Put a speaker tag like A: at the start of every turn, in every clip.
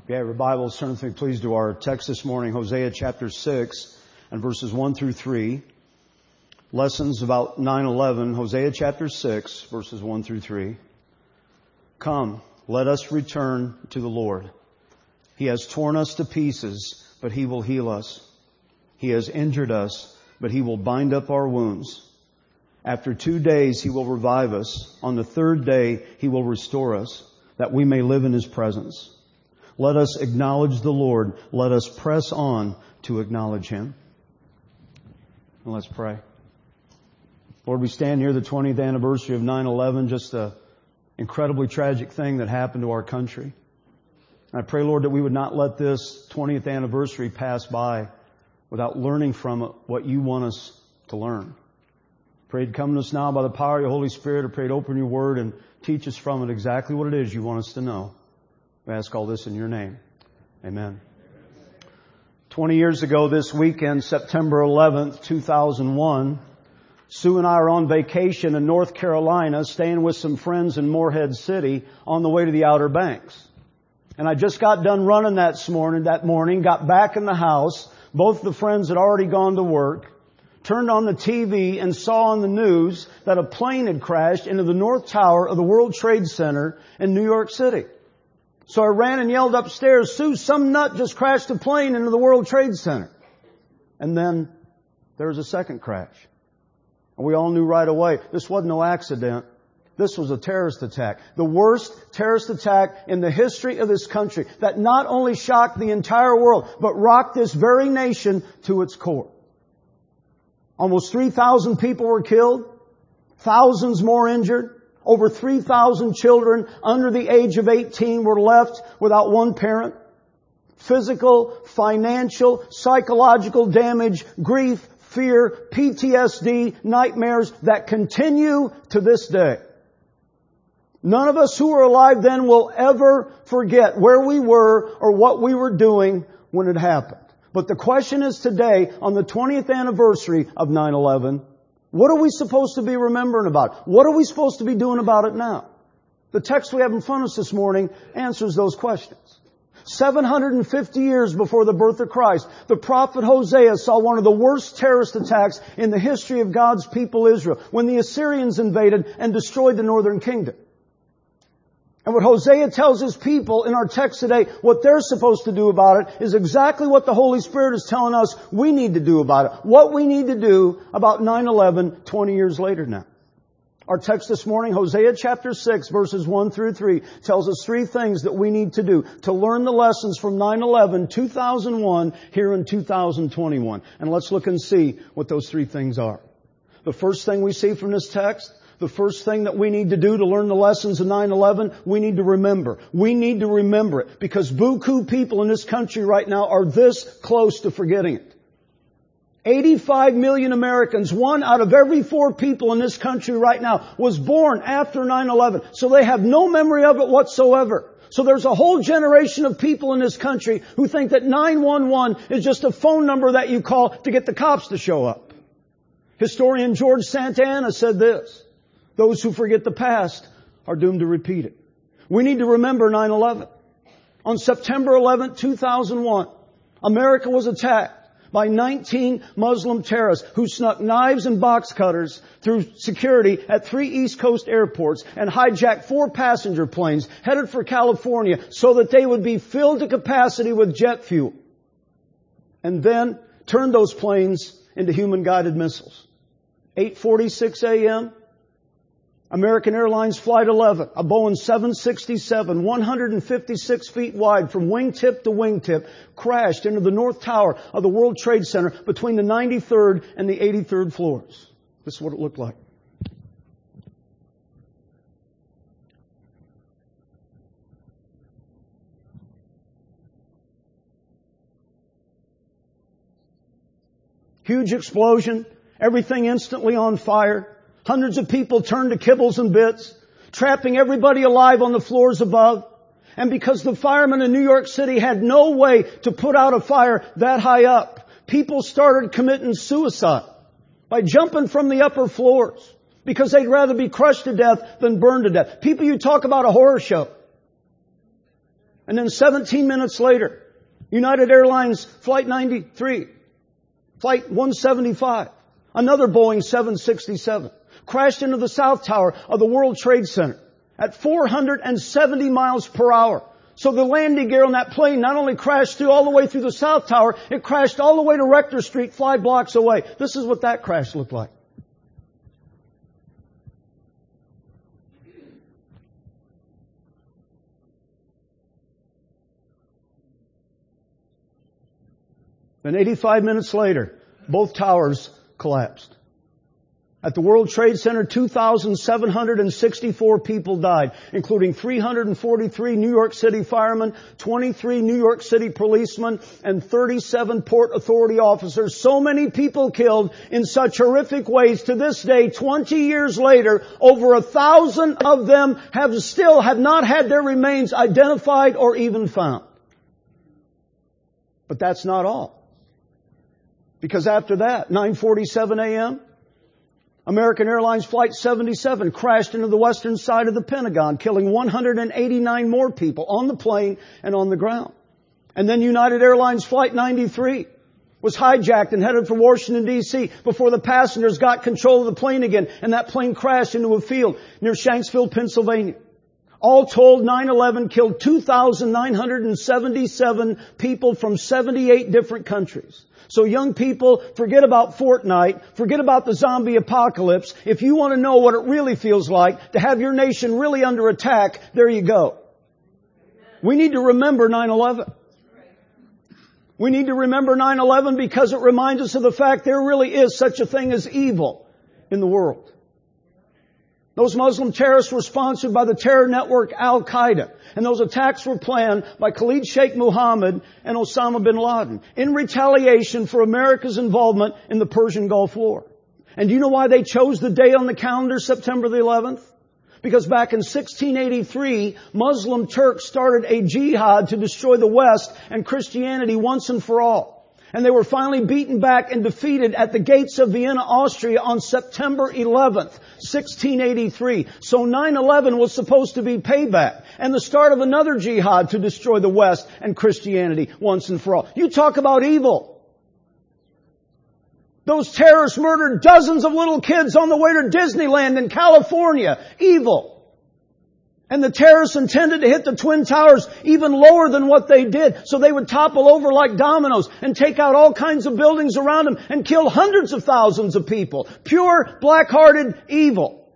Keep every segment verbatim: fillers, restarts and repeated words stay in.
A: Yeah, your Bibles, turn with me please to our text this morning, Hosea chapter six and verses one through three. Lessons about nine eleven, Hosea chapter six, verses one through three. Come, let us return to the Lord. He has torn us to pieces, but He will heal us. He has injured us, but He will bind up our wounds. After two days He will revive us. On the third day He will restore us, that we may live in His presence. Let us acknowledge the Lord. Let us press on to acknowledge Him. And let's pray. Lord, we stand here the twentieth anniversary of nine eleven, just an incredibly tragic thing that happened to our country. And I pray, Lord, that we would not let this twentieth anniversary pass by without learning from it what You want us to learn. Pray to come to us now by the power of Your Holy Spirit. I pray to open Your Word and teach us from it exactly what it is You want us to know. We ask all this in Your name. Amen. Twenty years ago this weekend, September eleventh, two thousand one, Sue and I are on vacation in North Carolina, staying with some friends in Morehead City on the way to the Outer Banks. And I just got done running that morning, that morning, got back in the house. Both the friends had already gone to work, turned on the T V and saw on the news that a plane had crashed into the North Tower of the World Trade Center in New York City. So I ran and yelled upstairs, Sue, some nut just crashed a plane into the World Trade Center. And then there was a second crash. And we all knew right away, this wasn't no accident. This was a terrorist attack. The worst terrorist attack in the history of this country that not only shocked the entire world, but rocked this very nation to its core. Almost three thousand people were killed. Thousands more injured. Over three thousand children under the age of eighteen were left without one parent. Physical, financial, psychological damage, grief, fear, P T S D, nightmares that continue to this day. None of us who were alive then will ever forget where we were or what we were doing when it happened. But the question is today, on the twentieth anniversary of nine eleven, what are we supposed to be remembering about? What are we supposed to be doing about it now? The text we have in front of us this morning answers those questions. seven hundred fifty years before the birth of Christ, the prophet Hosea saw one of the worst terrorist attacks in the history of God's people Israel, when the Assyrians invaded and destroyed the northern kingdom. And what Hosea tells his people in our text today, what they're supposed to do about it, is exactly what the Holy Spirit is telling us we need to do about it. What we need to do about nine eleven twenty years later now. Our text this morning, Hosea chapter six, verses one through three, tells us three things that we need to do to learn the lessons from nine eleven two thousand one here in two thousand twenty-one. And let's look and see what those three things are. The first thing we see from this text, the first thing that we need to do to learn the lessons of nine eleven, we need to remember. We need to remember it because buku people in this country right now are this close to forgetting it. eighty-five million Americans, one out of every four people in this country right now was born after nine eleven. So they have no memory of it whatsoever. So there's a whole generation of people in this country who think that nine one one is just a phone number that you call to get the cops to show up. Historian George Santayana said this: those who forget the past are doomed to repeat it. We need to remember nine eleven. On September eleventh, two thousand one, America was attacked by nineteen Muslim terrorists who snuck knives and box cutters through security at three East Coast airports and hijacked four passenger planes headed for California so that they would be filled to capacity with jet fuel. And then turned those planes into human-guided missiles. eight forty-six a.m., American Airlines Flight eleven, a Boeing seven sixty-seven, one hundred fifty-six feet wide from wingtip to wingtip, crashed into the North Tower of the World Trade Center between the ninety-third and the eighty-third floors. This is what it looked like. Huge explosion, everything instantly on fire. Hundreds of people turned to kibbles and bits, trapping everybody alive on the floors above. And because the firemen in New York City had no way to put out a fire that high up, people started committing suicide by jumping from the upper floors because they'd rather be crushed to death than burned to death. People, you talk about a horror show. And then seventeen minutes later, United Airlines Flight ninety-three, Flight one seventy-five, another Boeing seven sixty-seven, crashed into the South Tower of the World Trade Center at four hundred seventy miles per hour. So the landing gear on that plane not only crashed through all the way through the South Tower, it crashed all the way to Rector Street, five blocks away. This is what that crash looked like. Then eighty-five minutes later, both towers collapsed. At the World Trade Center, two thousand seven hundred sixty-four people died, including three hundred forty-three New York City firemen, twenty-three New York City policemen, and thirty-seven Port Authority officers. So many people killed in such horrific ways. To this day, twenty years later, over a thousand of them have still have not had their remains identified or even found. But that's not all. Because after that, nine forty-seven a.m., American Airlines Flight seventy-seven crashed into the western side of the Pentagon, killing one hundred eighty-nine more people on the plane and on the ground. And then United Airlines Flight ninety-three was hijacked and headed for Washington, D C before the passengers got control of the plane again, and that plane crashed into a field near Shanksville, Pennsylvania. All told, nine eleven killed two thousand nine hundred seventy-seven people from seventy-eight different countries. So young people, forget about Fortnite, forget about the zombie apocalypse. If you want to know what it really feels like to have your nation really under attack, there you go. We need to remember nine eleven. We need to remember nine eleven because it reminds us of the fact there really is such a thing as evil in the world. Those Muslim terrorists were sponsored by the terror network Al-Qaeda. And those attacks were planned by Khalid Sheikh Mohammed and Osama bin Laden in retaliation for America's involvement in the Persian Gulf War. And do you know why they chose the day on the calendar, September the eleventh? Because back in sixteen eighty-three, Muslim Turks started a jihad to destroy the West and Christianity once and for all. And they were finally beaten back and defeated at the gates of Vienna, Austria on September eleventh, sixteen eighty-three. So nine eleven was supposed to be payback and the start of another jihad to destroy the West and Christianity once and for all. You talk about evil. Those terrorists murdered dozens of little kids on the way to Disneyland in California. Evil. And the terrorists intended to hit the Twin Towers even lower than what they did, so they would topple over like dominoes and take out all kinds of buildings around them and kill hundreds of thousands of people. Pure, black-hearted evil.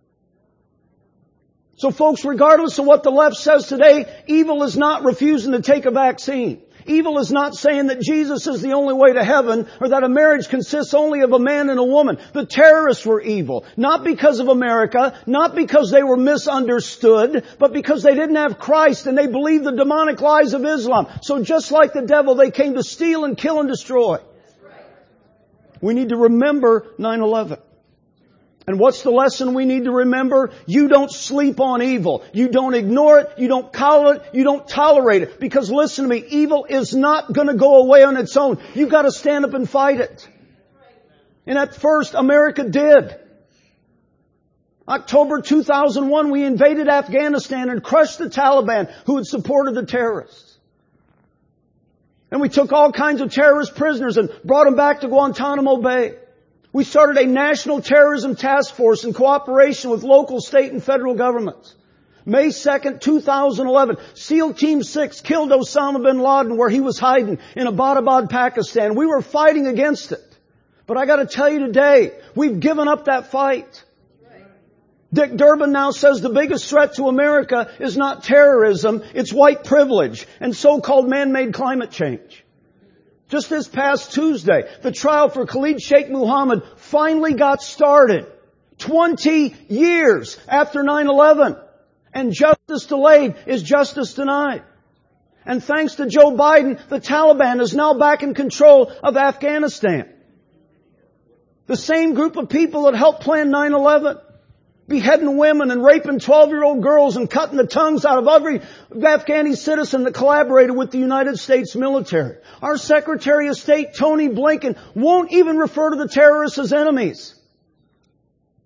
A: So folks, regardless of what the left says today, evil is not refusing to take a vaccine. Evil is not saying that Jesus is the only way to heaven or that a marriage consists only of a man and a woman. The terrorists were evil. Not because of America, not because they were misunderstood, but because they didn't have Christ and they believed the demonic lies of Islam. So just like the devil, they came to steal and kill and destroy. We need to remember nine eleven. And what's the lesson we need to remember? You don't sleep on evil. You don't ignore it. You don't coddle it. You don't tolerate it. Because listen to me, evil is not going to go away on its own. You've got to stand up and fight it. And at first, America did. October two thousand one, we invaded Afghanistan and crushed the Taliban who had supported the terrorists. And we took all kinds of terrorist prisoners and brought them back to Guantanamo Bay. We started a national terrorism task force in cooperation with local, state, and federal governments. May second, two thousand eleven, SEAL Team six killed Osama bin Laden where he was hiding in Abbottabad, Pakistan. We were fighting against it. But I got to tell you today, we've given up that fight. Dick Durbin now says the biggest threat to America is not terrorism, it's white privilege and so-called man-made climate change. Just this past Tuesday, the trial for Khalid Sheikh Mohammed finally got started. Twenty years after nine eleven. And justice delayed is justice denied. And thanks to Joe Biden, the Taliban is now back in control of Afghanistan. The same group of people that helped plan nine eleven. Beheading women and raping twelve-year-old girls and cutting the tongues out of every Afghani citizen that collaborated with the United States military. Our Secretary of State, Tony Blinken, won't even refer to the terrorists as enemies.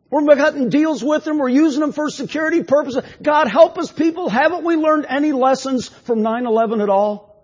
A: We're cutting deals with them. We're using them for security purposes. God help us, people. Haven't we learned any lessons from nine eleven at all?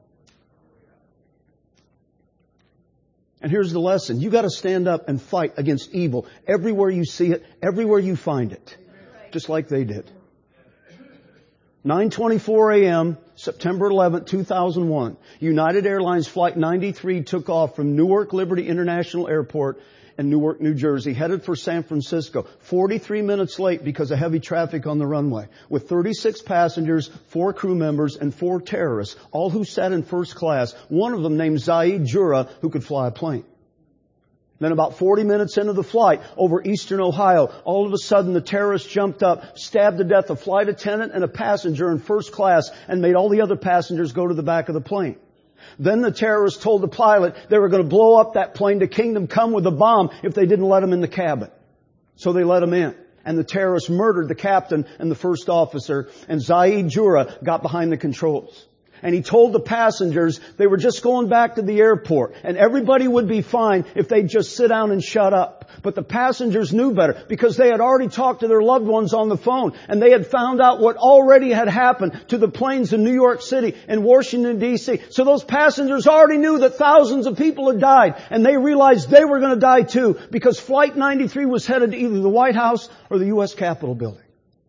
A: And here's the lesson. You got to stand up and fight against evil everywhere you see it, everywhere you find it. Just like they did. nine twenty-four a.m., September eleventh, two thousand one. United Airlines Flight ninety-three took off from Newark Liberty International Airport in Newark, New Jersey, headed for San Francisco. forty-three minutes late because of heavy traffic on the runway. With thirty-six passengers, four crew members, and four terrorists, all who sat in first class. One of them named Zaid Jura, who could fly a plane. Then about forty minutes into the flight over eastern Ohio, all of a sudden the terrorists jumped up, stabbed to death a flight attendant and a passenger in first class, and made all the other passengers go to the back of the plane. Then the terrorists told the pilot they were going to blow up that plane to Kingdom Come with a bomb if they didn't let him in the cabin. So they let him in. And the terrorists murdered the captain and the first officer, and Zaid Jura got behind the controls. And he told the passengers they were just going back to the airport and everybody would be fine if they'd just sit down and shut up. But the passengers knew better because they had already talked to their loved ones on the phone and they had found out what already had happened to the planes in New York City and Washington, D C So those passengers already knew that thousands of people had died and they realized they were going to die too because Flight ninety-three was headed to either the White House or the U S Capitol building.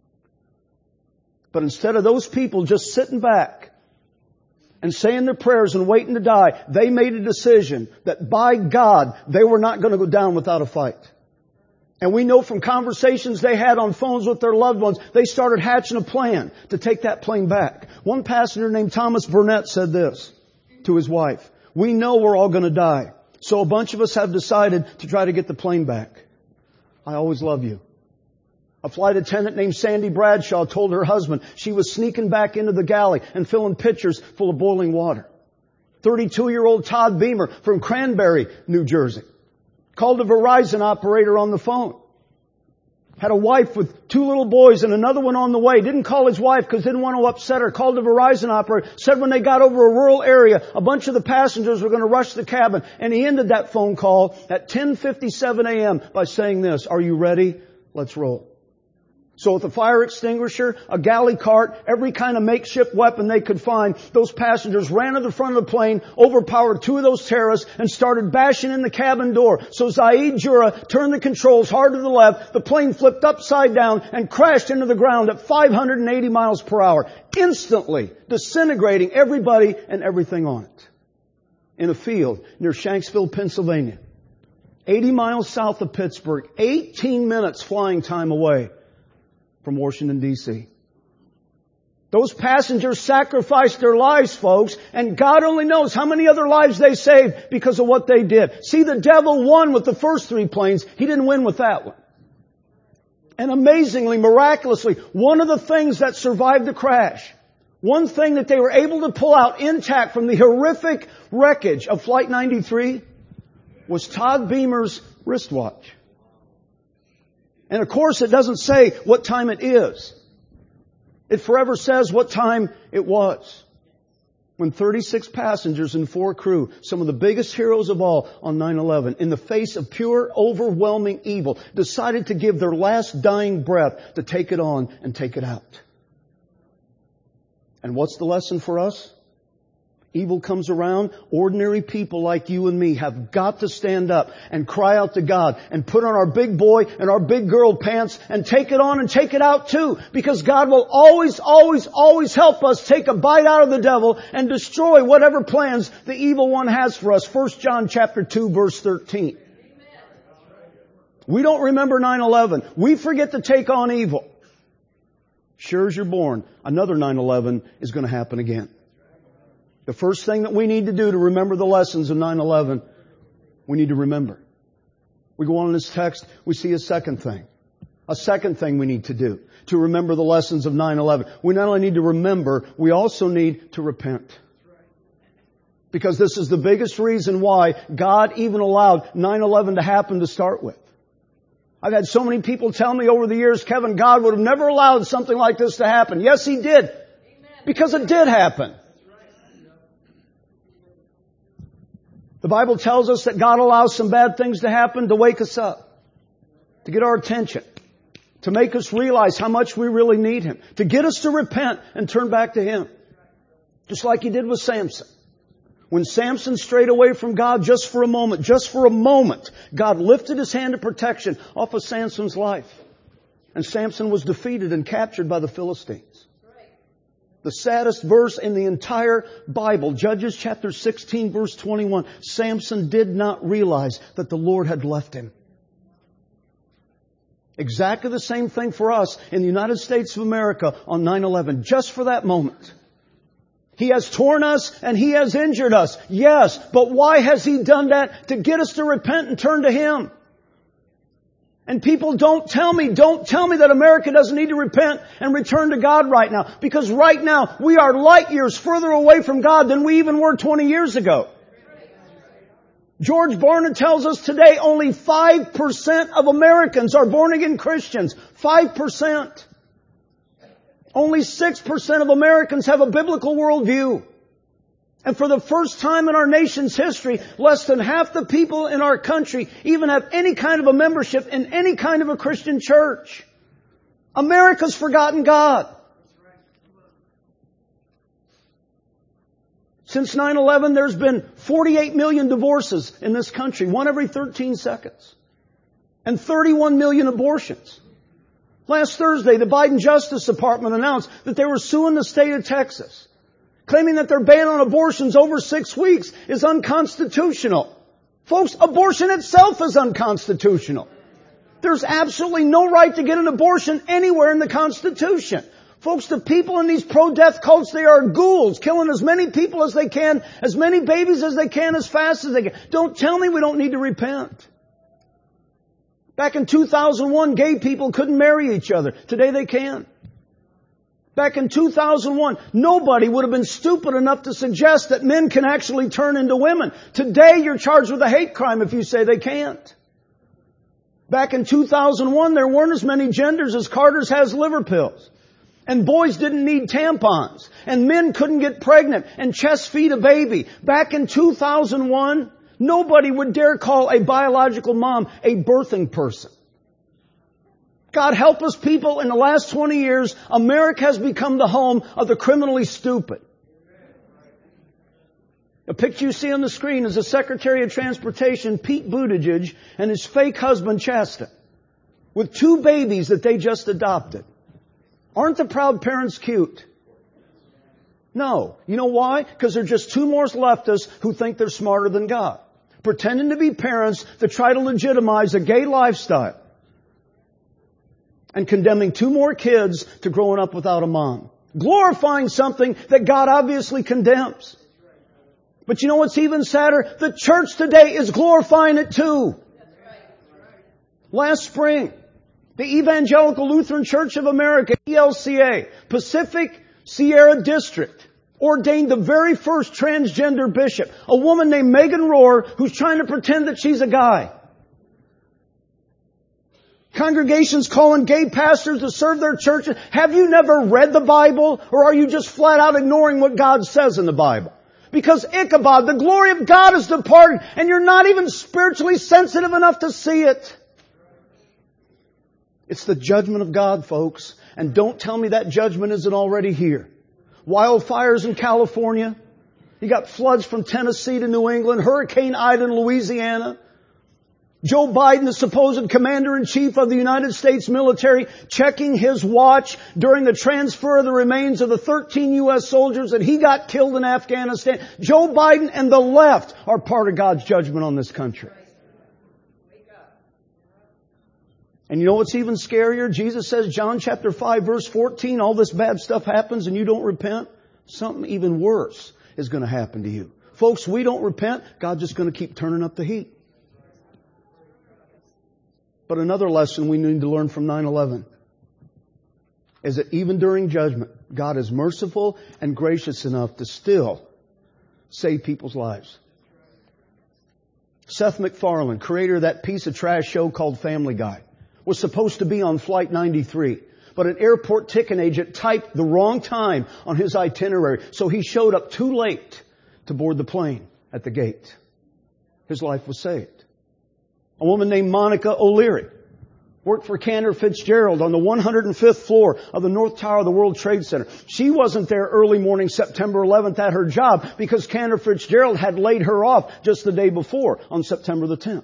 A: But instead of those people just sitting back and saying their prayers and waiting to die, they made a decision that by God, they were not going to go down without a fight. And we know from conversations they had on phones with their loved ones, they started hatching a plan to take that plane back. One passenger named Thomas Burnett said this to his wife: "We know we're all going to die, so a bunch of us have decided to try to get the plane back. I always love you." A flight attendant named Sandy Bradshaw told her husband she was sneaking back into the galley and filling pitchers full of boiling water. thirty-two-year-old Todd Beamer from Cranberry, New Jersey, called a Verizon operator on the phone. Had a wife with two little boys and another one on the way. Didn't call his wife because didn't want to upset her. Called a Verizon operator. Said when they got over a rural area, a bunch of the passengers were going to rush the cabin. And he ended that phone call at ten fifty-seven a.m. by saying this: "Are you ready? Let's roll." So with a fire extinguisher, a galley cart, every kind of makeshift weapon they could find, those passengers ran to the front of the plane, overpowered two of those terrorists, and started bashing in the cabin door. So Zaid Jura turned the controls hard to the left, the plane flipped upside down and crashed into the ground at five hundred eighty miles per hour, instantly disintegrating everybody and everything on it. In a field near Shanksville, Pennsylvania, eighty miles south of Pittsburgh, eighteen minutes flying time away from Washington, D C Those passengers sacrificed their lives, folks, and God only knows how many other lives they saved because of what they did. See, the devil won with the first three planes. He didn't win with that one. And amazingly, miraculously, one of the things that survived the crash, one thing that they were able to pull out intact from the horrific wreckage of Flight ninety-three was Todd Beamer's wristwatch. And of course, it doesn't say what time it is. It forever says what time it was. When thirty-six passengers and four crew, some of the biggest heroes of all on nine eleven, in the face of pure, overwhelming evil, decided to give their last dying breath to take it on and take it out. And what's the lesson for us? Evil comes around. Ordinary people like you and me have got to stand up and cry out to God and put on our big boy and our big girl pants and take it on and take it out too. Because God will always, always, always help us take a bite out of the devil and destroy whatever plans the evil one has for us. First John chapter two verse thirteen. We don't remember nine eleven. We forget to take on evil. Sure as you're born, another nine eleven is going to happen again. The first thing that we need to do to remember the lessons of nine eleven, we need to remember. We go on in this text, we see a second thing. A second thing we need to do to remember the lessons of nine eleven. We not only need to remember, we also need to repent. Because this is the biggest reason why God even allowed nine eleven to happen to start with. I've had so many people tell me over the years, Kevin, God would have never allowed something like this to happen. Yes, He did. Because it did happen. The Bible tells us that God allows some bad things to happen to wake us up, to get our attention. to make us realize how much we really need Him, to get us to repent and turn back to Him. Just like He did with Samson. When Samson strayed away from God just for a moment, just for a moment, God lifted His hand of protection off of Samson's life. And Samson was defeated and captured by the Philistines. The saddest verse in the entire Bible, Judges chapter sixteen, verse twenty-one. Samson did not realize that the Lord had left him. Exactly the same thing for us in the United States of America on nine eleven. Just for that moment. He has torn us and He has injured us. Yes, but why has He done that? To get us to repent and turn to Him. And people don't tell me, don't tell me that America doesn't need to repent and return to God right now. Because right now we are light years further away from God than we even were twenty years ago. George Barna tells us today only five percent of Americans are born again Christians. five percent. Only six percent of Americans have a biblical worldview. And for the first time in our nation's history, less than half the people in our country even have any kind of a membership in any kind of a Christian church. America's forgotten God. Since nine eleven, there's been forty-eight million divorces in this country, one every thirteen seconds. And thirty-one million abortions. Last Thursday, the Biden Justice Department announced that they were suing the state of Texas, claiming that their ban on abortions over six weeks is unconstitutional. Folks, abortion itself is unconstitutional. There's absolutely no right to get an abortion anywhere in the Constitution. Folks, the people in these pro-death cults, they are ghouls, killing as many people as they can, as many babies as they can, as fast as they can. Don't tell me we don't need to repent. Back in two thousand one, gay people couldn't marry each other. Today they can. Back in two thousand one, nobody would have been stupid enough to suggest that men can actually turn into women. Today you're charged with a hate crime if you say they can't. Back in two thousand one, there weren't as many genders as Carter's has liver pills. And boys didn't need tampons. And men couldn't get pregnant and chest feed a baby. Back in two thousand one, nobody would dare call a biological mom a birthing person. God help us, people, in the last twenty years, America has become the home of the criminally stupid. The picture you see on the screen is the Secretary of Transportation, Pete Buttigieg, and his fake husband, Chasta, with two babies that they just adopted. Aren't the proud parents cute? No. You know why? Because they're just two more leftists who think they're smarter than God. Pretending to be parents that try to legitimize a gay lifestyle. And condemning two more kids to growing up without a mom. Glorifying something that God obviously condemns. But you know what's even sadder? The church today is glorifying it too. Last spring, the Evangelical Lutheran Church of America, E L C A, Pacific Sierra District, ordained the very first transgender bishop, a woman named Megan Rohr, who's trying to pretend that she's a guy. Congregations calling gay pastors to serve their churches. Have you never read the Bible? Or are you just flat out ignoring what God says in the Bible? Because Ichabod, the glory of God is departed, and you're not even spiritually sensitive enough to see it. It's the judgment of God, folks. And don't tell me that judgment isn't already here. Wildfires in California. You got floods from Tennessee to New England. Hurricane Ida in Louisiana. Joe Biden, the supposed commander-in-chief of the United States military, checking his watch during the transfer of the remains of the thirteen U S soldiers that he got killed in Afghanistan. Joe Biden and the left are part of God's judgment on this country. And you know what's even scarier? Jesus says, John chapter five, verse fourteen, all this bad stuff happens and you don't repent. Something even worse is going to happen to you. Folks, we don't repent, God's just going to keep turning up the heat. But another lesson we need to learn from nine eleven is that even during judgment, God is merciful and gracious enough to still save people's lives. Seth MacFarlane, creator of that piece of trash show called Family Guy, was supposed to be on Flight ninety-three. But an airport ticket agent typed the wrong time on his itinerary, so he showed up too late to board the plane at the gate. His life was saved. A woman named Monica O'Leary worked for Cantor Fitzgerald on the one hundred fifth floor of the North Tower of the World Trade Center. She wasn't there early morning September eleventh at her job because Cantor Fitzgerald had laid her off just the day before on September the tenth.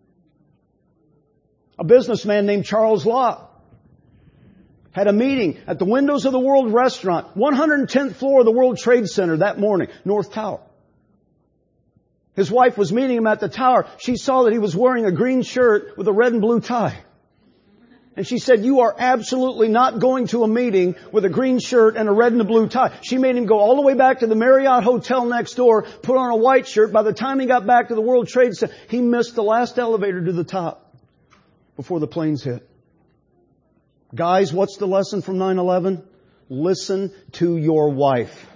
A: A businessman named Charles Lott had a meeting at the Windows of the World restaurant, one hundred tenth floor of the World Trade Center that morning, North Tower. His wife was meeting him at the tower. She saw that he was wearing a green shirt with a red and blue tie. And she said, "You are absolutely not going to a meeting with a green shirt and a red and a blue tie." She made him go all the way back to the Marriott Hotel next door, put on a white shirt. By the time he got back to the World Trade Center, he missed the last elevator to the top before the planes hit. Guys, what's the lesson from nine eleven? Listen to your wife.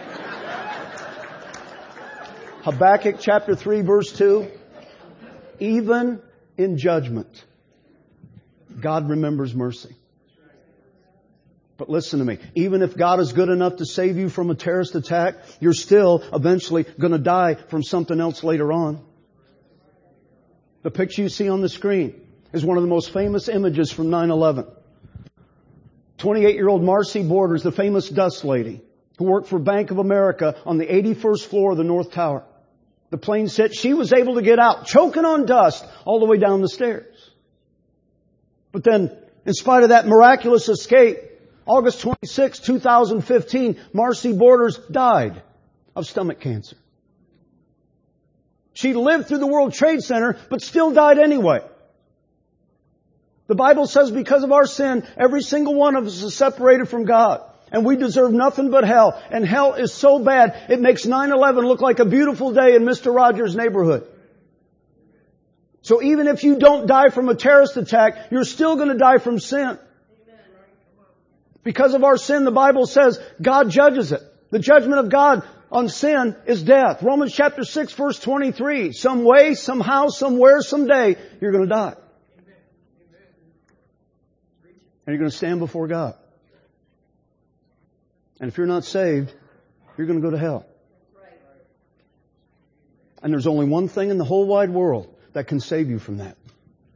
A: Habakkuk chapter three verse two. Even in judgment, God remembers mercy. But listen to me. Even if God is good enough to save you from a terrorist attack, you're still eventually going to die from something else later on. The picture you see on the screen is one of the most famous images from nine eleven. twenty-eight-year-old Marcy Borders, the famous dust lady, who worked for Bank of America on the eighty-first floor of the North Tower. The plane hit. She was able to get out, choking on dust, all the way down the stairs. But then, in spite of that miraculous escape, August twenty-sixth, two thousand fifteen, Marcy Borders died of stomach cancer. She lived through the World Trade Center, but still died anyway. The Bible says because of our sin, every single one of us is separated from God. And we deserve nothing but hell. And hell is so bad, it makes nine eleven look like a beautiful day in Mister Rogers' neighborhood. So even if you don't die from a terrorist attack, you're still going to die from sin. Because of our sin, the Bible says God judges it. The judgment of God on sin is death. Romans chapter six verse twenty-three. Some way, somehow, somewhere, someday, you're going to die. And you're going to stand before God. And if you're not saved, you're going to go to hell. And there's only one thing in the whole wide world that can save you from that.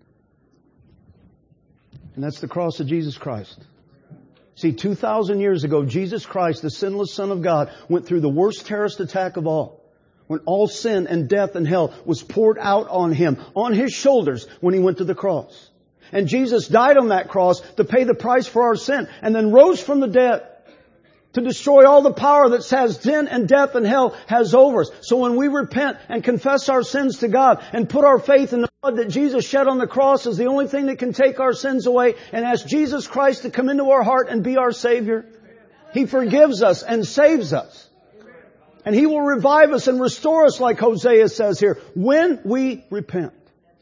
A: And that's the cross of Jesus Christ. See, two thousand years ago, Jesus Christ, the sinless Son of God, went through the worst terrorist attack of all. When all sin and death and hell was poured out on Him, on His shoulders, when He went to the cross. And Jesus died on that cross to pay the price for our sin, and then rose from the dead to destroy all the power that says sin and death and hell has over us. So when we repent and confess our sins to God and put our faith in the blood that Jesus shed on the cross as the only thing that can take our sins away, and ask Jesus Christ to come into our heart and be our Savior, He forgives us and saves us. And He will revive us and restore us, like Hosea says here, when we repent.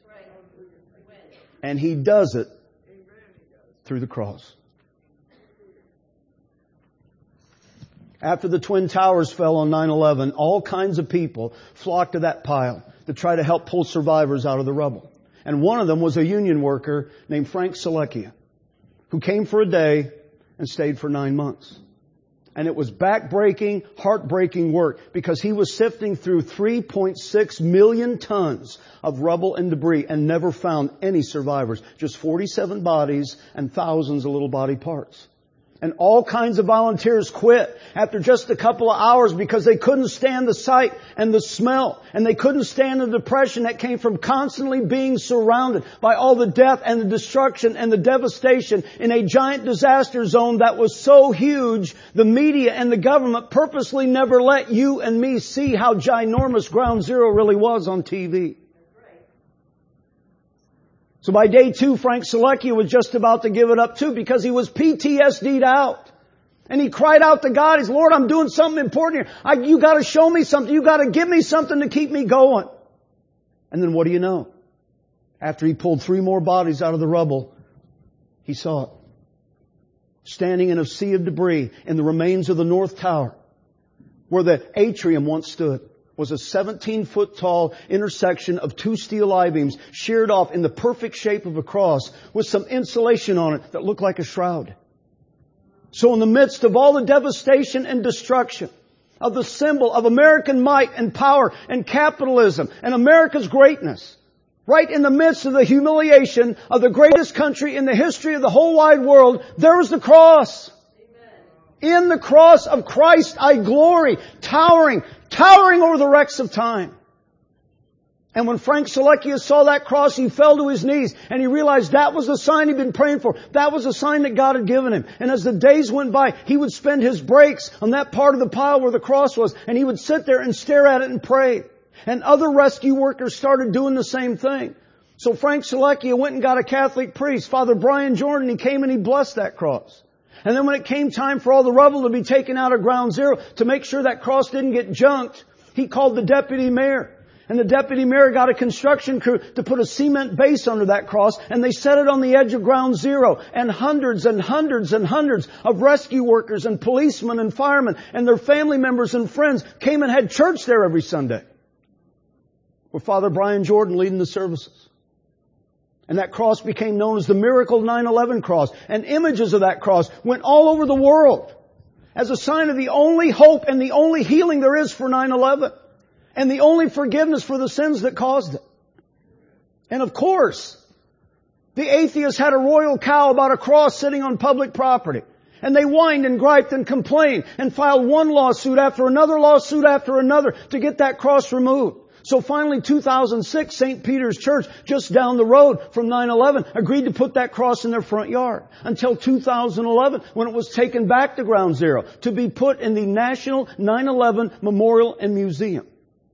A: And He does it through the cross. After the Twin Towers fell on nine eleven, all kinds of people flocked to that pile to try to help pull survivors out of the rubble. And one of them was a union worker named Frank Selecchia, who came for a day and stayed for nine months. And it was back-breaking, heartbreaking work because he was sifting through three point six million tons of rubble and debris and never found any survivors. Just forty-seven bodies and thousands of little body parts. And all kinds of volunteers quit after just a couple of hours because they couldn't stand the sight and the smell. And they couldn't stand the depression that came from constantly being surrounded by all the death and the destruction and the devastation in a giant disaster zone that was so huge, the media and the government purposely never let you and me see how ginormous Ground Zero really was on T V. So by day two, Frank Selecchia was just about to give it up too because he was P T S D'd out. And he cried out to God, he's, Lord, I'm doing something important here. I, you got to show me something. You got to give me something to keep me going. And then what do you know? After he pulled three more bodies out of the rubble, he saw it. Standing in a sea of debris in the remains of the North Tower, where the atrium once stood, was a seventeen-foot tall intersection of two steel I-beams sheared off in the perfect shape of a cross with some insulation on it that looked like a shroud. So in the midst of all the devastation and destruction of the symbol of American might and power and capitalism and America's greatness, Right in the midst of the humiliation of the greatest country in the history of the whole wide world, there was the cross. Amen. In the cross of Christ I glory, towering, towering over the wrecks of time. And when Frank Selecchia saw that cross, he fell to his knees and he realized that was the sign he'd been praying for. That was the sign that God had given him. And as the days went by, he would spend his breaks on that part of the pile where the cross was, and he would sit there and stare at it and pray. And other rescue workers started doing the same thing. So Frank Selecchia went and got a Catholic priest, Father Brian Jordan. He came and he blessed that cross. And then when it came time for all the rubble to be taken out of Ground Zero to make sure that cross didn't get junked, he called the deputy mayor. And the deputy mayor got a construction crew to put a cement base under that cross, and they set it on the edge of Ground Zero. And hundreds and hundreds and hundreds of rescue workers and policemen and firemen and their family members and friends came and had church there every Sunday, with Father Brian Jordan leading the services. And that cross became known as the Miracle nine eleven cross. And images of that cross went all over the world as a sign of the only hope and the only healing there is for nine eleven. And the only forgiveness for the sins that caused it. And of course, the atheists had a royal cow about a cross sitting on public property. And they whined and griped and complained and filed one lawsuit after another lawsuit after another to get that cross removed. So finally, two thousand six, Saint Peter's Church, just down the road from nine eleven, agreed to put that cross in their front yard. Until two thousand eleven, when it was taken back to Ground Zero to be put in the National nine eleven Memorial and Museum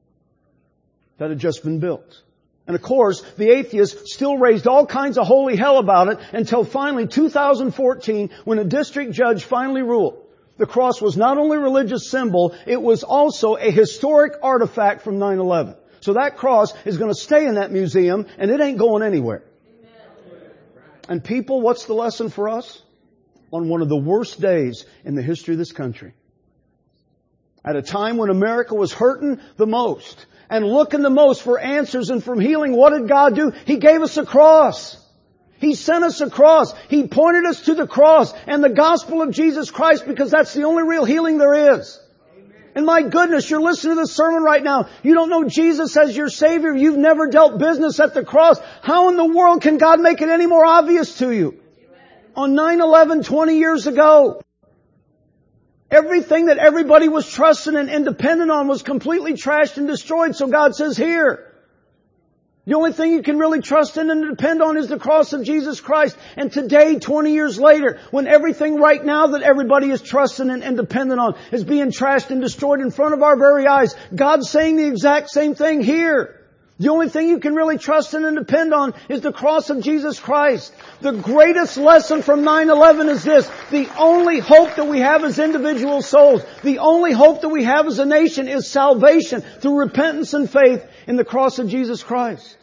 A: that had just been built. And of course, the atheists still raised all kinds of holy hell about it until finally, two thousand fourteen, when a district judge finally ruled the cross was not only a religious symbol, it was also a historic artifact from nine eleven. So that cross is going to stay in that museum, and it ain't going anywhere. Amen. And people, what's the lesson for us? On one of the worst days in the history of this country, at a time when America was hurting the most and looking the most for answers and from healing, what did God do? He gave us a cross. He sent us a cross. He pointed us to the cross and the gospel of Jesus Christ, because that's the only real healing there is. And my goodness, you're listening to this sermon right now. You don't know Jesus as your Savior. You've never dealt business at the cross. How in the world can God make it any more obvious to you? On nine eleven, twenty years ago, everything that everybody was trusting and dependent on was completely trashed and destroyed. So God says, here, the only thing you can really trust in and depend on is the cross of Jesus Christ. And today, twenty years later, when everything right now that everybody is trusting and, and dependent on is being trashed and destroyed in front of our very eyes, God's saying the exact same thing here. The only thing you can really trust in and depend on is the cross of Jesus Christ. The greatest lesson from nine eleven is this: the only hope that we have as individual souls, the only hope that we have as a nation is salvation through repentance and faith in the cross of Jesus Christ.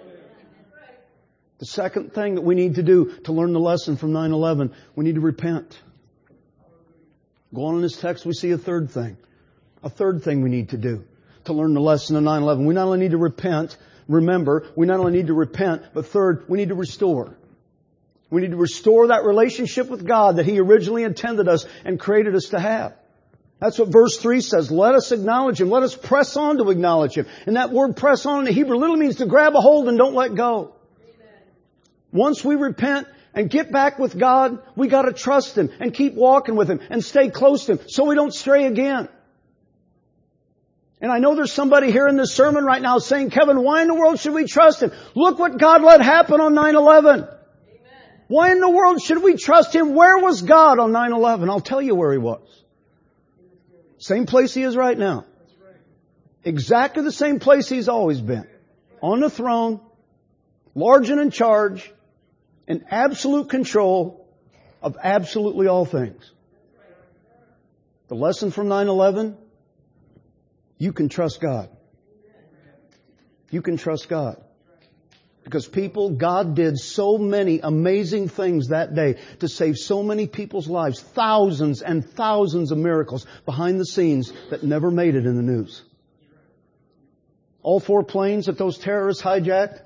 A: The second thing that we need to do to learn the lesson from nine eleven, we need to repent. Go on in this text, we see a third thing. A third thing we need to do to learn the lesson of nine eleven. We not only need to repent, remember, we not only need to repent, but third, we need to restore. We need to restore that relationship with God that He originally intended us and created us to have. That's what verse three says. Let us acknowledge Him. Let us press on to acknowledge Him. And that word press on in the Hebrew literally means to grab a hold and don't let go. Amen. Once we repent and get back with God, we got to trust Him and keep walking with Him and stay close to Him so we don't stray again. And I know there's somebody here in this sermon right now saying, Kevin, why in the world should we trust Him? Look what God let happen on nine eleven. Amen. Why in the world should we trust Him? Where was God on nine eleven? I'll tell you where He was. Same place He is right now. Exactly the same place He's always been. On the throne, large and in charge, in absolute control of absolutely all things. The lesson from nine eleven, you can trust God. You can trust God. Because people, God did so many amazing things that day to save so many people's lives. Thousands and thousands of miracles behind the scenes that never made it in the news. All four planes that those terrorists hijacked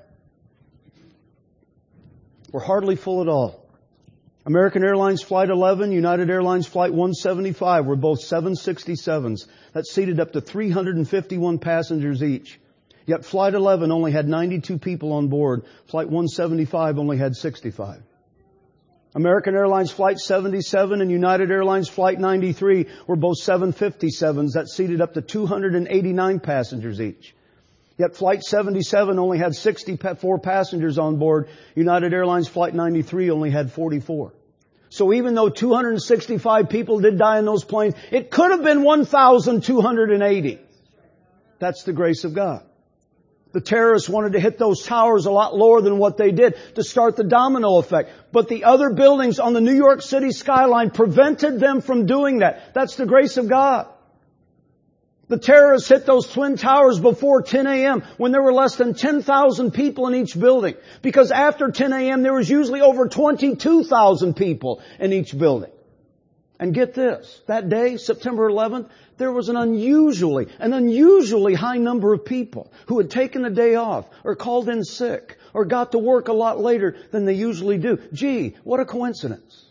A: were hardly full at all. American Airlines Flight eleven, United Airlines Flight one seventy-five were both seven sixty-sevens that seated up to three hundred fifty-one passengers each. Yet Flight eleven only had ninety-two people on board. Flight one seventy-five only had sixty-five. American Airlines Flight seventy-seven and United Airlines Flight ninety-three were both seven fifty-sevens that seated up to two hundred eighty-nine passengers each. Yet Flight seventy-seven only had sixty-four passengers on board. United Airlines Flight ninety-three only had forty-four. So even though two hundred sixty-five people did die in those planes, it could have been one thousand two hundred eighty. That's the grace of God. The terrorists wanted to hit those towers a lot lower than what they did to start the domino effect. But the other buildings on the New York City skyline prevented them from doing that. That's the grace of God. The terrorists hit those twin towers before ten a.m. when there were less than ten thousand people in each building. Because after ten a.m. there was usually over twenty-two thousand people in each building. And get this, that day, September eleventh, there was an unusually, an unusually high number of people who had taken the day off or called in sick or got to work a lot later than they usually do. Gee, what a coincidence.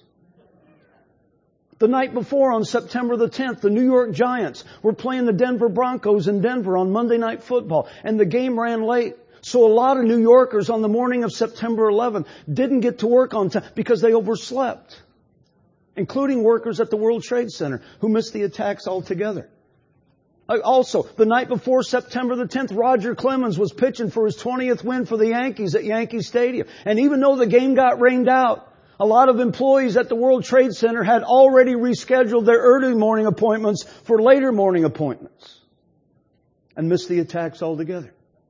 A: The night before, on September the tenth, the New York Giants were playing the Denver Broncos in Denver on Monday Night Football, and the game ran late. So a lot of New Yorkers on the morning of September eleventh didn't get to work on time because they overslept, including workers at the World Trade Center who missed the attacks altogether. Also, the night before September the tenth, Roger Clemens was pitching for his twentieth win for the Yankees at Yankee Stadium. And even though the game got rained out, a lot of employees at the World Trade Center had already rescheduled their early morning appointments for later morning appointments and missed the attacks altogether.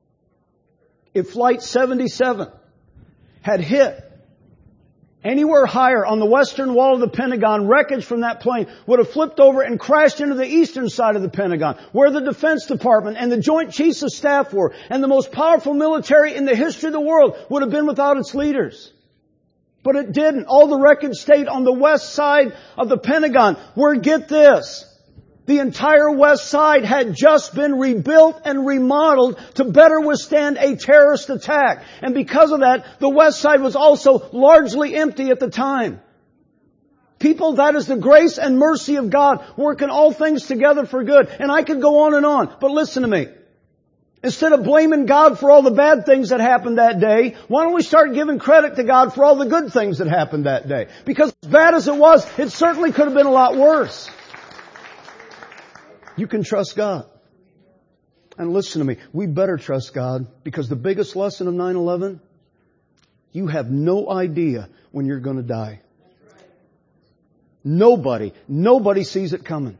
A: If Flight seventy-seven had hit anywhere higher on the western wall of the Pentagon, wreckage from that plane would have flipped over and crashed into the eastern side of the Pentagon, where the Defense Department and the Joint Chiefs of Staff were, and the most powerful military in the history of the world would have been without its leaders. But it didn't. All the wreckage stayed on the west side of the Pentagon, where, get this, the entire west side had just been rebuilt and remodeled to better withstand a terrorist attack. And because of that, the west side was also largely empty at the time. People, that is the grace and mercy of God working all things together for good. And I could go on and on, but listen to me. Instead of blaming God for all the bad things that happened that day, why don't we start giving credit to God for all the good things that happened that day? Because as bad as it was, it certainly could have been a lot worse. You can trust God. And listen to me, we better trust God, because the biggest lesson of nine eleven, you have no idea when you're going to die. Nobody, nobody sees it coming.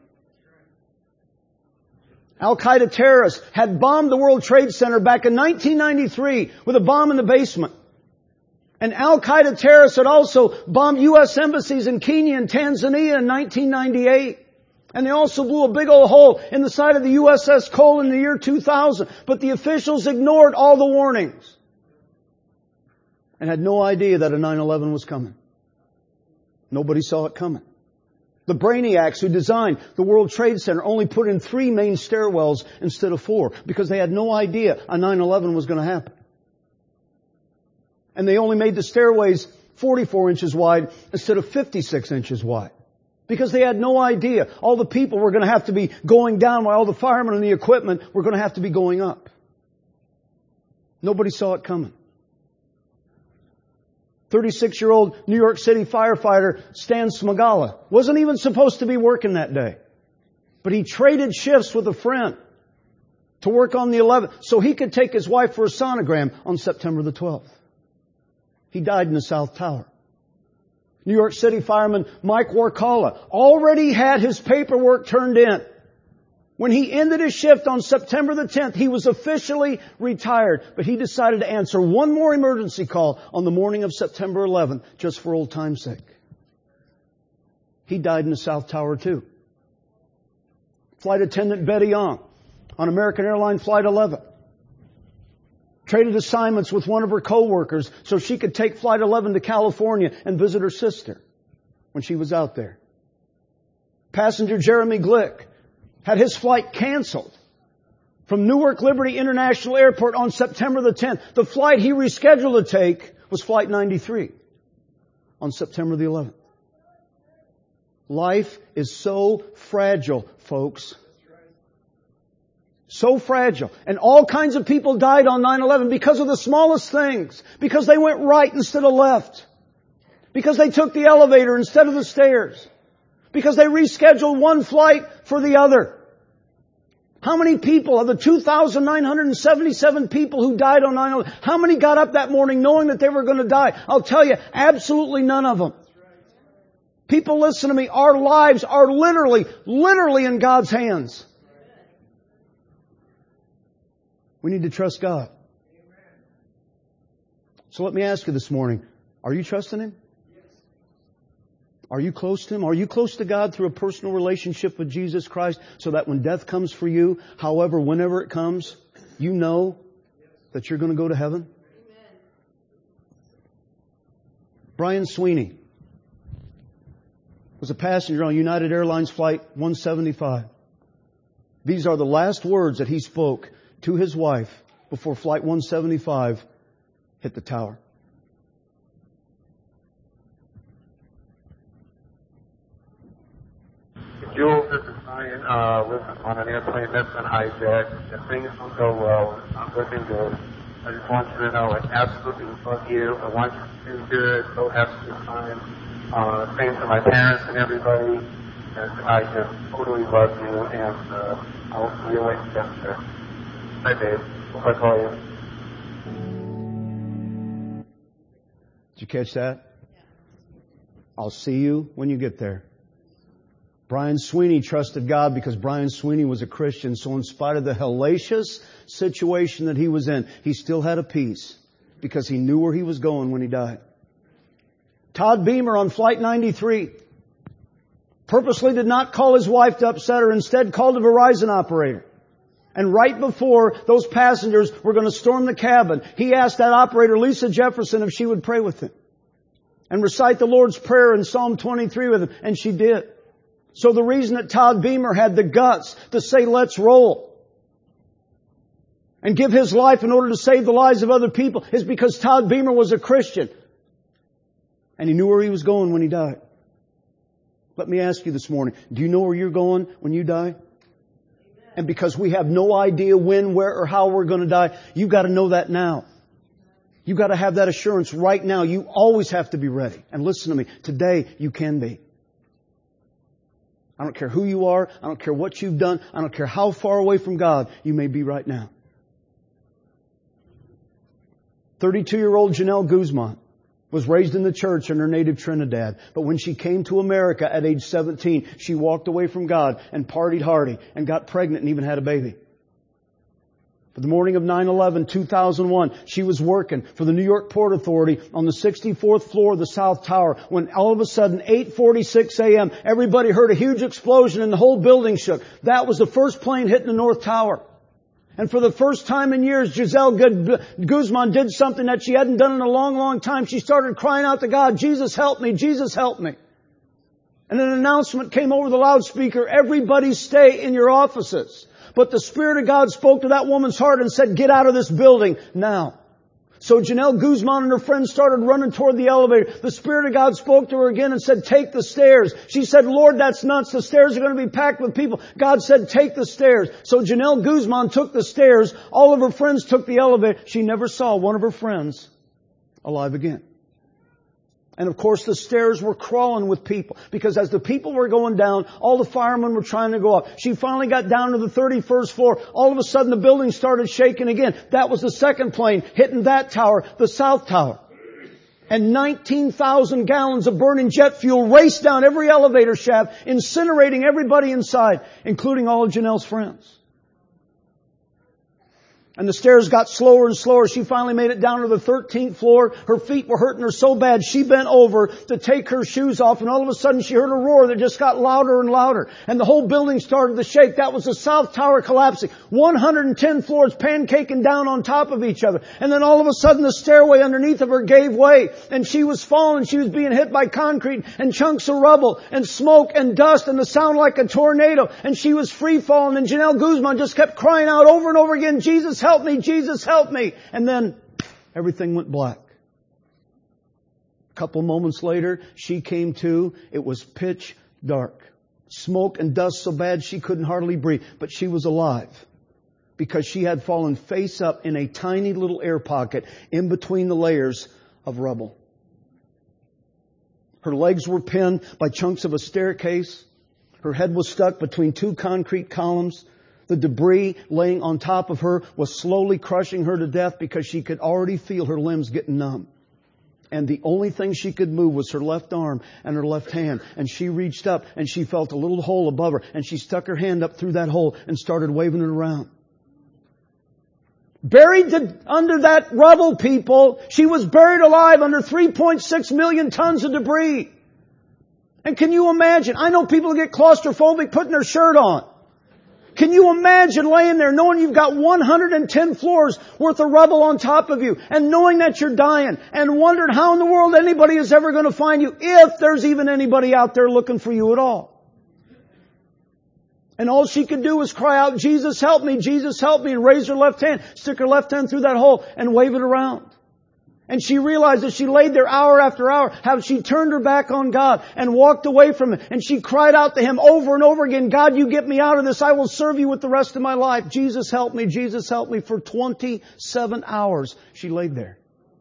A: Al-Qaeda terrorists had bombed the World Trade Center back in nineteen ninety-three with a bomb in the basement. And Al-Qaeda terrorists had also bombed U S embassies in Kenya and Tanzania in nineteen ninety-eight. And they also blew a big old hole in the side of the U S S Cole in the year two thousand. But the officials ignored all the warnings and had no idea that a nine eleven was coming. Nobody saw it coming. The brainiacs who designed the World Trade Center only put in three main stairwells instead of four, because they had no idea a nine eleven was going to happen. And they only made the stairways forty-four inches wide instead of fifty-six inches wide, because they had no idea all the people were going to have to be going down while all the firemen and the equipment were going to have to be going up. Nobody saw it coming. thirty-six-year-old New York City firefighter Stan Smagala wasn't even supposed to be working that day. But he traded shifts with a friend to work on the eleventh so he could take his wife for a sonogram on September the twelfth. He died in the South Tower. New York City fireman Mike Warkala already had his paperwork turned in. When he ended his shift on September the tenth, he was officially retired, but he decided to answer one more emergency call on the morning of September eleventh, just for old time's sake. He died in the South Tower too. Flight attendant Betty Young on American Airlines Flight eleven traded assignments with one of her co-workers so she could take Flight eleven to California and visit her sister when she was out there. Passenger Jeremy Glick had his flight canceled from Newark Liberty International Airport on September the tenth. The flight he rescheduled to take was Flight ninety-three on September the eleventh. Life is so fragile, folks. So fragile. And all kinds of people died on nine eleven because of the smallest things. Because they went right instead of left. Because they took the elevator instead of the stairs. Because they rescheduled one flight for the other. How many people of the two thousand nine hundred seventy-seven people who died on nine eleven, how many got up that morning knowing that they were going to die? I'll tell you, absolutely none of them. People, listen to me, our lives are literally, literally in God's hands. We need to trust God. So let me ask you this morning, are you trusting Him? Are you close to Him? Are you close to God through a personal relationship with Jesus Christ so that when death comes for you, however, whenever it comes, you know that you're going to go to heaven? Brian Sweeney was a passenger on United Airlines Flight one seventy-five. These are the last words that he spoke to his wife before Flight one seventy-five hit the tower.
B: Jules, this is Brian. Uh, with on an airplane that's been hijacked. If things don't go well, it's not looking good. I just want you to know I absolutely love you. I want you to do good. So have a good time. Uh, same to my parents and everybody. And I just totally love you. And uh, I'll see you later, Jessica. Bye, Dave. Hope I call you.
A: Did you catch that? I'll see you when you get there. Brian Sweeney trusted God because Brian Sweeney was a Christian. So in spite of the hellacious situation that he was in, he still had a peace because he knew where he was going when he died. Todd Beamer on Flight ninety-three purposely did not call his wife to upset her. Instead called a Verizon operator. And right before those passengers were going to storm the cabin, he asked that operator, Lisa Jefferson, if she would pray with him and recite the Lord's Prayer in Psalm twenty-three with him. And she did. So the reason that Todd Beamer had the guts to say, let's roll, and give his life in order to save the lives of other people is because Todd Beamer was a Christian. And he knew where he was going when he died. Let me ask you this morning, do you know where you're going when you die? And because we have no idea when, where, or how we're going to die, you've got to know that now. You've got to have that assurance right now. You always have to be ready. And listen to me, today you can be. I don't care who you are. I don't care what you've done. I don't care how far away from God you may be right now. thirty-two-year-old Janelle Guzman was raised in the church in her native Trinidad. But when she came to America at age seventeen, she walked away from God and partied hardy and got pregnant and even had a baby. For the morning of nine eleven, two thousand one, she was working for the New York Port Authority on the sixty-fourth floor of the South Tower when all of a sudden, eight forty-six a.m., everybody heard a huge explosion and the whole building shook. That was the first plane hitting the North Tower. And for the first time in years, Giselle Guzman did something that she hadn't done in a long, long time. She started crying out to God, Jesus, help me, Jesus, help me. And an announcement came over the loudspeaker, everybody stay in your offices. But the Spirit of God spoke to that woman's heart and said, get out of this building now. So Janelle Guzman and her friends started running toward the elevator. The Spirit of God spoke to her again and said, take the stairs. She said, Lord, that's nuts. The stairs are going to be packed with people. God said, take the stairs. So Janelle Guzman took the stairs. All of her friends took the elevator. She never saw one of her friends alive again. And of course the stairs were crawling with people because as the people were going down, all the firemen were trying to go up. She finally got down to the thirty-first floor. All of a sudden the building started shaking again. That was the second plane hitting that tower, the South Tower. And nineteen thousand gallons of burning jet fuel raced down every elevator shaft, incinerating everybody inside, including all of Janelle's friends. And the stairs got slower and slower. She finally made it down to the thirteenth floor. Her feet were hurting her so bad, she bent over to take her shoes off. And all of a sudden, she heard a roar that just got louder and louder. And the whole building started to shake. That was the South Tower collapsing. one hundred ten floors pancaking down on top of each other. And then all of a sudden, the stairway underneath of her gave way. And she was falling. She was being hit by concrete and chunks of rubble and smoke and dust and the sound like a tornado. And she was free falling. And Janelle Guzman just kept crying out over and over again, Jesus, help me, Jesus, help me. And then everything went black. A couple moments later, she came to. It was pitch dark. Smoke and dust so bad she couldn't hardly breathe. But she was alive. because she had fallen face up in a tiny little air pocket in between the layers of rubble. Her legs were pinned by chunks of a staircase. Her head was stuck between two concrete columns. The debris laying on top of her was slowly crushing her to death because she could already feel her limbs getting numb. And the only thing she could move was her left arm and her left hand. And she reached up and she felt a little hole above her. And she stuck her hand up through that hole and started waving it around. Buried to, under that rubble, people. She was buried alive under three point six million tons of debris. And can you imagine? I know people get claustrophobic putting their shirt on. Can you imagine laying there knowing you've got one hundred ten floors worth of rubble on top of you and knowing that you're dying and wondering how in the world anybody is ever going to find you, if there's even anybody out there looking for you at all? And all she could do was cry out, Jesus help me, Jesus help me, and raise her left hand, stick her left hand through that hole and wave it around. And she realized as she laid there hour after hour how she turned her back on God and walked away from Him. And she cried out to Him over and over again, God, you get me out of this. I will serve you with the rest of my life. Jesus help me, Jesus help me. For twenty-seven hours she laid there.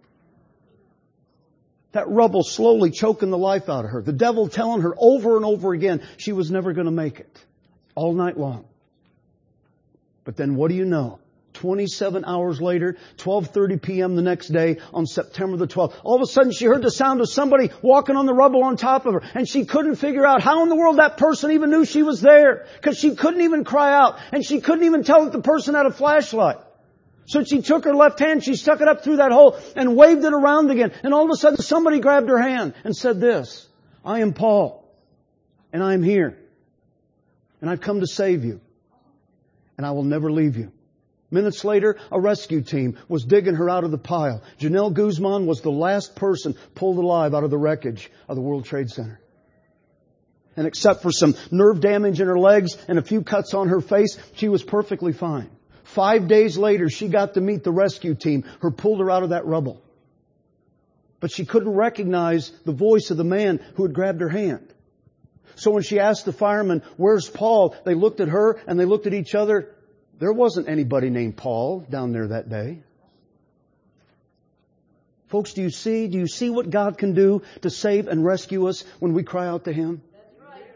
A: That rubble slowly choking the life out of her. The devil telling her over and over again she was never going to make it. All night long. But then what do you know? twenty-seven hours later, twelve thirty p.m. the next day on September the twelfth, all of a sudden she heard the sound of somebody walking on the rubble on top of her. And she couldn't figure out how in the world that person even knew she was there. Because she couldn't even cry out. And she couldn't even tell that the person had a flashlight. So she took her left hand, she stuck it up through that hole and waved it around again. And all of a sudden somebody grabbed her hand and said this, I am Paul. And I am here. And I've come to save you. And I will never leave you. Minutes later, a rescue team was digging her out of the pile. Janelle Guzman was the last person pulled alive out of the wreckage of the World Trade Center. And except for some nerve damage in her legs and a few cuts on her face, she was perfectly fine. Five days later, she got to meet the rescue team who pulled her out of that rubble. But she couldn't recognize the voice of the man who had grabbed her hand. So when she asked the firemen, where's Paul? They looked at her and they looked at each other. There wasn't anybody named Paul down there that day. Folks, do you see? Do you see what God can do to save and rescue us when we cry out to Him? That's right.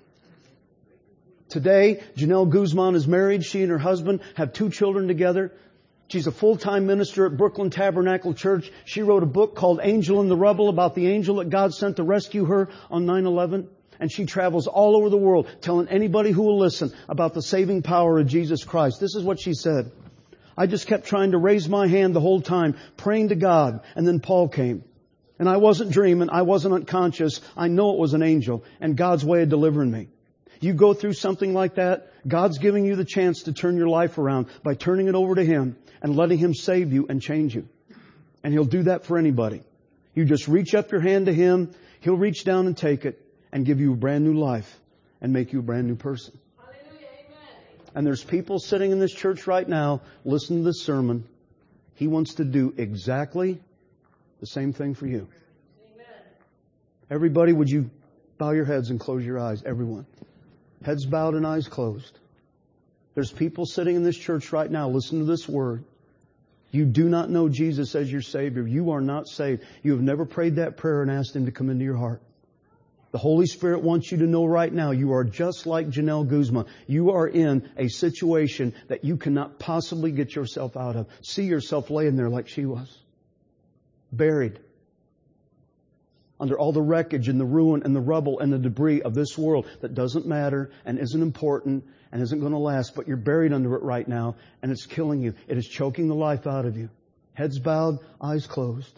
A: Today, Janelle Guzman is married. She and her husband have two children together. She's a full-time minister at Brooklyn Tabernacle Church. She wrote a book called Angel in the Rubble about the angel that God sent to rescue her on nine eleven. And she travels all over the world telling anybody who will listen about the saving power of Jesus Christ. This is what she said. I just kept trying to raise my hand the whole time, praying to God. And then Paul came. And I wasn't dreaming. I wasn't unconscious. I know it was an angel and God's way of delivering me. You go through something like that, God's giving you the chance to turn your life around by turning it over to Him and letting Him save you and change you. And He'll do that for anybody. You just reach up your hand to Him. He'll reach down and take it and give you a brand new life and make you a brand new person. Hallelujah, amen. And there's people sitting in this church right now listening to this sermon. He wants to do exactly the same thing for you. Amen. Everybody, would you bow your heads and close your eyes? Everyone. Heads bowed and eyes closed. There's people sitting in this church right now listening to this word. You do not know Jesus as your Savior. You are not saved. You have never prayed that prayer and asked Him to come into your heart. The Holy Spirit wants you to know right now you are just like Janelle Guzman. You are in a situation that you cannot possibly get yourself out of. See yourself laying there like she was. Buried. Under all the wreckage and the ruin and the rubble and the debris of this world that doesn't matter and isn't important and isn't going to last. But you're buried under it right now and it's killing you. It is choking the life out of you. Heads bowed, eyes closed.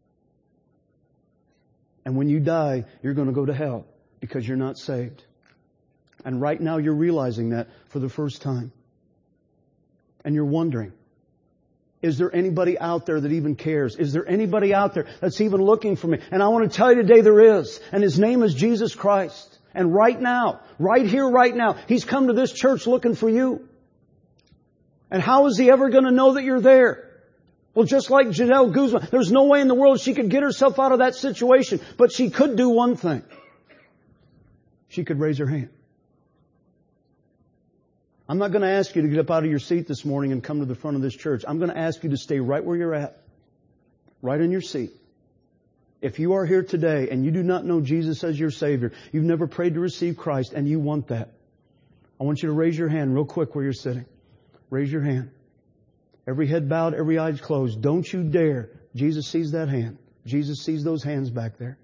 A: And when you die, you're going to go to hell because you're not saved. And right now you're realizing that for the first time. And you're wondering, is there anybody out there that even cares? Is there anybody out there that's even looking for me? And I want to tell you today there is. And His name is Jesus Christ. And right now, right here, right now, He's come to this church looking for you. And how is He ever going to know that you're there? Well, just like Janelle Guzman, there's no way in the world she could get herself out of that situation. But she could do one thing. She could raise her hand. I'm not going to ask you to get up out of your seat this morning and come to the front of this church. I'm going to ask you to stay right where you're at, right in your seat. If you are here today and you do not know Jesus as your Savior, you've never prayed to receive Christ, and you want that, I want you to raise your hand real quick where you're sitting. Raise your hand. Every head bowed, every eye closed. Don't you dare. Jesus sees that hand. Jesus sees those hands back there.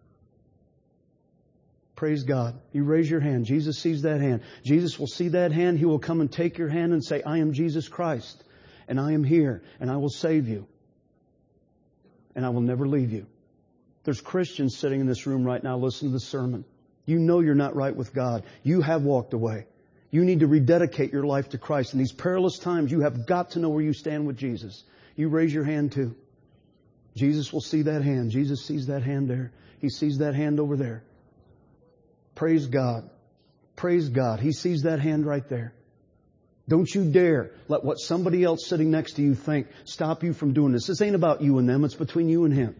A: Praise God. You raise your hand. Jesus sees that hand. Jesus will see that hand. He will come and take your hand and say, I am Jesus Christ, and I am here, and I will save you, and I will never leave you. There's Christians sitting in this room right now listening to the sermon. You know you're not right with God. You have walked away. You need to rededicate your life to Christ. In these perilous times, you have got to know where you stand with Jesus. You raise your hand too. Jesus will see that hand. Jesus sees that hand there. He sees that hand over there. Praise God. Praise God. He sees that hand right there. Don't you dare let what somebody else sitting next to you think stop you from doing this. This ain't about you and them. It's between you and Him.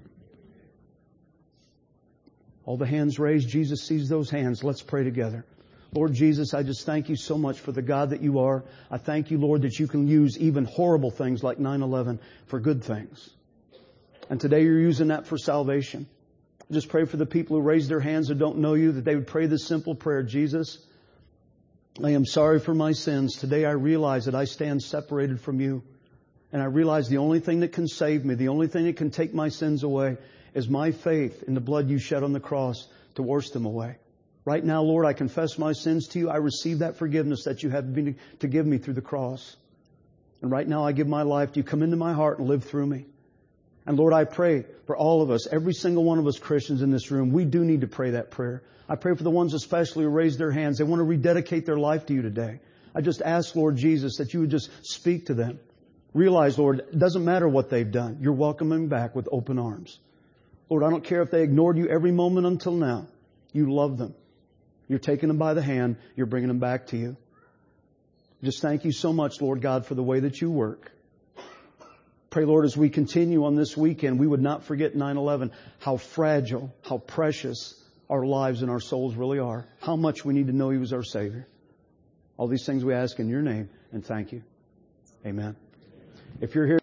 A: All the hands raised. Jesus sees those hands. Let's pray together. Lord Jesus, I just thank You so much for the God that You are. I thank You, Lord, that You can use even horrible things like nine eleven for good things. And today You're using that for salvation. I just pray for the people who raise their hands who don't know You, that they would pray this simple prayer. Jesus, I am sorry for my sins. Today I realize that I stand separated from You. And I realize the only thing that can save me, the only thing that can take my sins away, is my faith in the blood You shed on the cross to wash them away. Right now, Lord, I confess my sins to You. I receive that forgiveness that You have been to give me through the cross. And right now I give my life to You. Come into my heart and live through me. And Lord, I pray for all of us, every single one of us Christians in this room, we do need to pray that prayer. I pray for the ones especially who raise their hands. They want to rededicate their life to You today. I just ask, Lord Jesus, that You would just speak to them. Realize, Lord, it doesn't matter what they've done. You're welcoming them back with open arms. Lord, I don't care if they ignored You every moment until now. You love them. You're taking them by the hand. You're bringing them back to You. Just thank You so much, Lord God, for the way that You work. Pray, Lord, as we continue on this weekend, we would not forget nine eleven, how fragile, how precious our lives and our souls really are. How much we need to know You as our Savior. All these things we ask in Your name, and thank You. Amen. If you're here